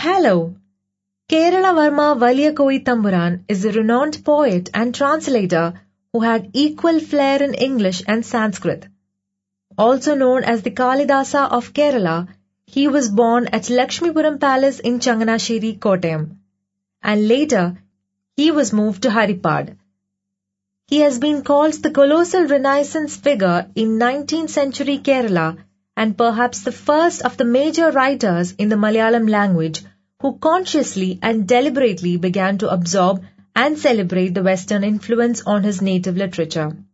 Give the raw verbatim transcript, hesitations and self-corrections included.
Hello! Kerala Varma Valiyakoi Tamburan is a renowned poet and translator who had equal flair in English and Sanskrit. Also known as the Kalidasa of Kerala, he was born at Lakshmipuram Palace in Changanasheri, Kottayam, and later he was moved to Haripad. He has been called the colossal Renaissance figure in nineteenth century Kerala and perhaps the first of the major writers in the Malayalam language who consciously and deliberately began to absorb and celebrate the Western influence on his native literature.